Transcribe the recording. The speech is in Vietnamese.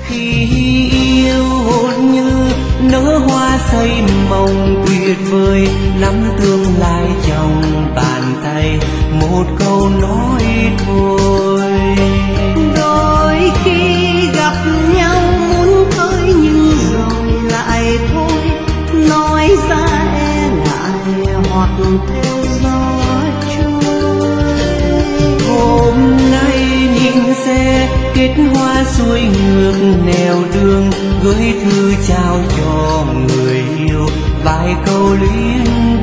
Khi yêu hôn như nở hoa xây mộng tuyệt vời, nắm tương lai trong bàn tay, một câu nói thôi. Đôi khi gặp nhau muốn tới nhưng rồi lại thôi, nói ra e ngại hoặc theo gió trôi. Hôm nay nhìn xe kết hoa xuôi ngược nẻo đường, gửi thư chào cho người yêu vài câu luyến